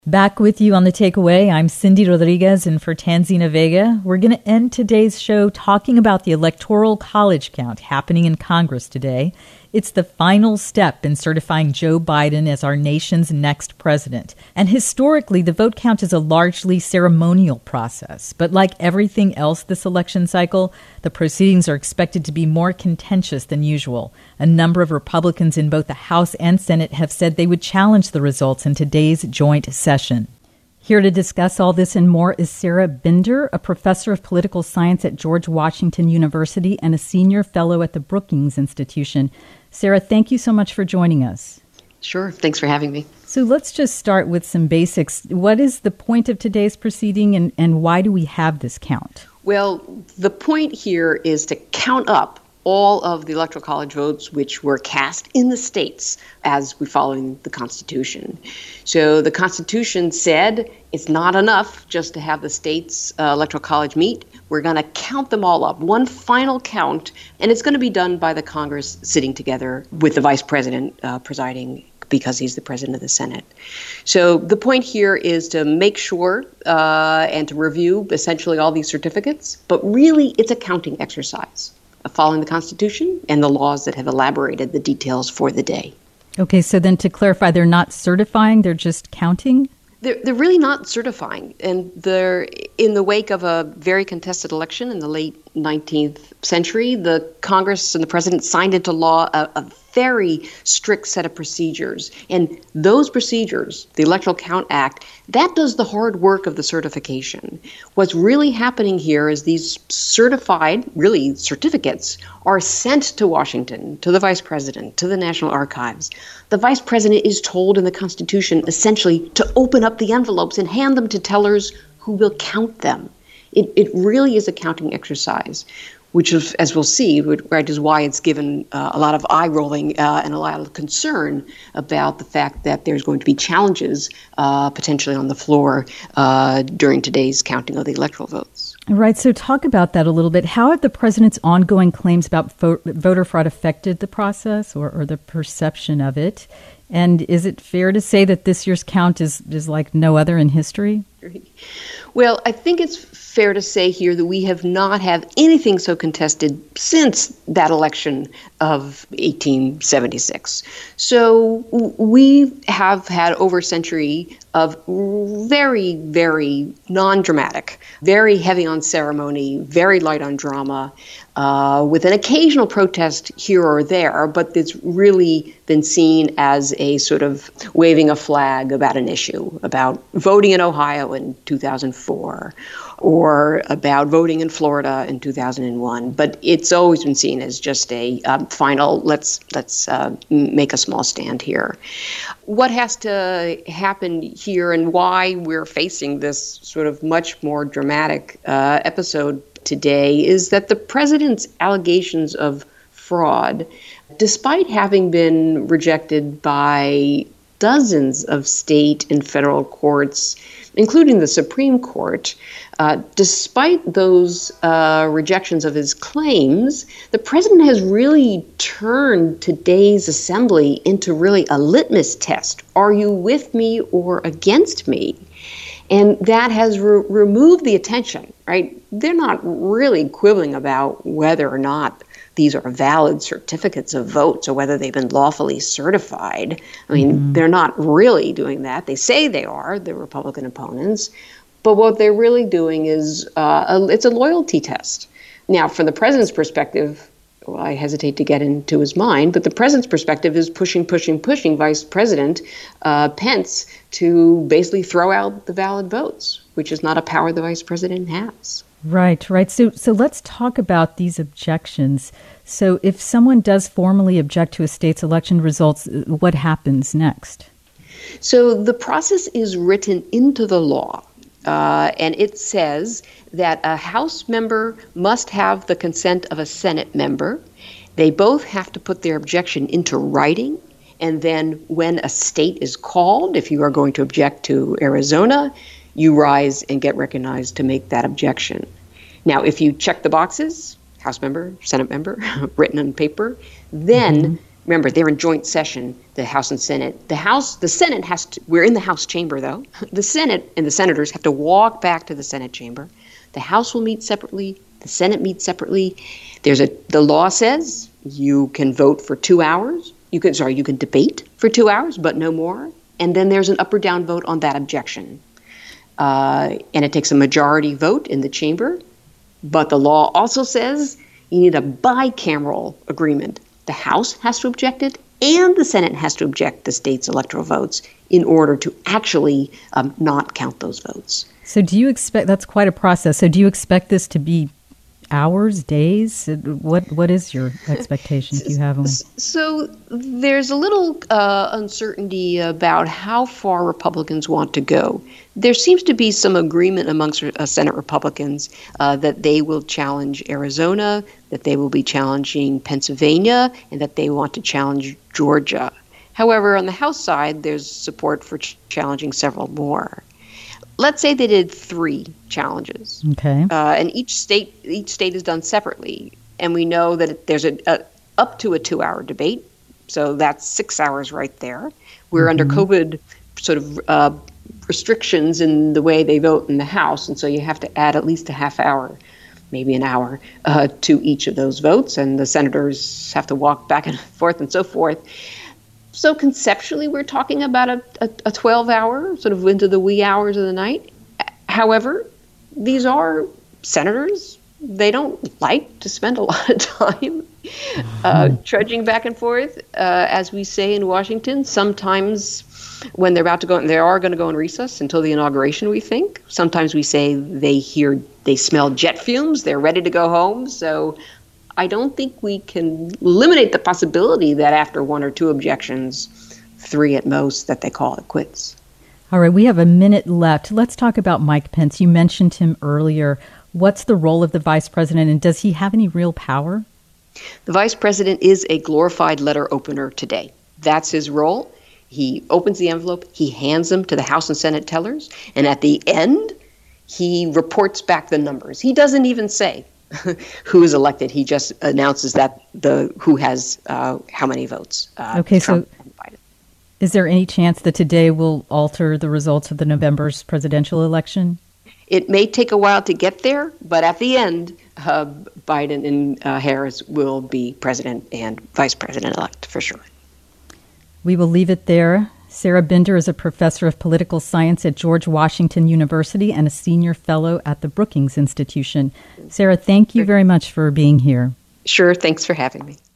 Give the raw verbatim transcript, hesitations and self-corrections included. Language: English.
Back with you on The Takeaway. I'm Cindy Rodriguez, and for Tanzina Vega, we're going to end today's show talking about the Electoral College count happening in Congress today. It's the final step in certifying Joe Biden as our nation's next president. And historically, the vote count is a largely ceremonial process. But like everything else this election cycle, the proceedings are expected to be more contentious than usual. A number of Republicans in both the House and Senate have said they would challenge the results in today's joint session. Here to discuss all this and more is Sarah Binder, a professor of political science at George Washington University and a senior fellow at the Brookings Institution. Sarah, thank you so much for joining us. Sure. Thanks for having me. So let's just start with some basics. What is the point of today's proceeding, and, and why do we have this count? Well, the point here is to count up all of the Electoral College votes which were cast in the states as we follow the Constitution. So the Constitution said it's not enough just to have the states' uh, Electoral College meet. We're going to count them all up, one final count, and it's going to be done by the Congress sitting together with the Vice President uh, presiding because he's the President of the Senate. So the point here is to make sure uh, and to review essentially all these certificates, but really it's a counting exercise, following the Constitution and the laws that have elaborated the details for the day. Okay, so then to clarify, they're not certifying, they're just counting? They're, they're really not certifying. And they're in the wake of a very contested election in the late nineteenth century, the Congress and the President signed into law a, a very strict set of procedures. And those procedures, the Electoral Count Act, that does the hard work of the certification. What's really happening here is these certified, really certificates, are sent to Washington, to the Vice President, to the National Archives. The Vice President is told in the Constitution essentially to open up the envelopes and hand them to tellers who will count them. It, it really is a counting exercise, which is, as we'll see, right, is why it's given uh, a lot of eye-rolling uh, and a lot of concern about the fact that there's going to be challenges uh, potentially on the floor uh, during today's counting of the electoral votes. Right. So talk about that a little bit. How have the president's ongoing claims about vo- voter fraud affected the process or, or the perception of it? And is it fair to say that this year's count is, is like no other in history? Well, I think it's fair to say here that we have not had anything so contested since that election of eighteen seventy-six. So we have had over a century of very, very non-dramatic, very heavy on ceremony, very light on drama, uh, with an occasional protest here or there, but it's really been seen as a sort of waving a flag about an issue, about voting in Ohio in two thousand four, or about voting in Florida in two thousand one. But it's always been seen as just a um, final, let's let's uh, make a small stand here. What has to happen here and why we're facing this sort of much more dramatic uh, episode today is that the president's allegations of fraud, despite having been rejected by dozens of state and federal courts, including the Supreme Court, uh, despite those uh, rejections of his claims, the president has really turned today's assembly into really a litmus test. Are you with me or against me? And that has re- removed the attention, right? They're not really quibbling about whether or not these are valid certificates of votes or whether they've been lawfully certified. I mean, mm-hmm. They're not really doing that. They say they are, the Republican opponents. But what they're really doing is uh, a, it's a loyalty test. Now, from the president's perspective, well, I hesitate to get into his mind, but the president's perspective is pushing, pushing, pushing Vice President uh, Pence to basically throw out the valid votes, which is not a power the vice president has. Right, right. So so let's talk about these objections. So if someone does formally object to a state's election results, what happens next? So the process is written into the law, uh, and it says that a House member must have the consent of a Senate member. They both have to put their objection into writing. And then when a state is called, if you are going to object to Arizona, you rise and get recognized to make that objection. Now, if you check the boxes, House member, Senate member, written on paper, then mm-hmm. Remember, they're in joint session, the House and Senate. The House, the Senate has to, we're in the House chamber though. The Senate and the senators have to walk back to the Senate chamber. The House will meet separately. The Senate meets separately. There's a, the law says you can vote for two hours. You can, sorry, you can debate for two hours, but no more. And then there's an up or down vote on that objection. Uh, and it takes a majority vote in the chamber. But the law also says you need a bicameral agreement. The House has to object it, and the Senate has to object the state's electoral votes in order to actually um, not count those votes. So do you expect, that's quite a process, so do you expect this to be hours, days? What What is your expectation if you have one? So there's a little uh, uncertainty about how far Republicans want to go. There seems to be some agreement amongst uh, Senate Republicans uh, that they will challenge Arizona, that they will be challenging Pennsylvania, and that they want to challenge Georgia. However, on the House side, there's support for ch- challenging several more. Let's say they did three challenges, okay, uh, and each state each state is done separately, and we know that there's a, a up to a two-hour debate, so that's six hours right there. We're mm-hmm. under COVID sort of uh, restrictions in the way they vote in the House, and so you have to add at least a half hour, maybe an hour, uh, to each of those votes, and the senators have to walk back and forth and so forth. So conceptually, we're talking about a, a, a twelve-hour, sort of into the wee hours of the night. However, these are senators. They don't like to spend a lot of time uh, trudging back and forth. Uh, as we say in Washington, sometimes when they're about to go, they are going to go in recess until the inauguration, we think. Sometimes we say they hear, they smell jet fumes, they're ready to go home. So I don't think we can eliminate the possibility that after one or two objections, three at most, that they call it quits. All right, we have a minute left. Let's talk about Mike Pence. You mentioned him earlier. What's the role of the vice president, and does he have any real power? The vice president is a glorified letter opener today. That's his role. He opens the envelope, he hands them to the House and Senate tellers, and at the end, he reports back the numbers. He doesn't even say who is elected. He just announces that the who has uh, how many votes. Uh, okay, Trump so and Biden. Is there any chance that today will alter the results of the November's presidential election? It may take a while to get there, but at the end, uh, Biden and uh, Harris will be president and vice president-elect for sure. We will leave it there. Sarah Binder is a professor of political science at George Washington University and a senior fellow at the Brookings Institution. Sarah, thank you very much for being here. Sure. Thanks for having me.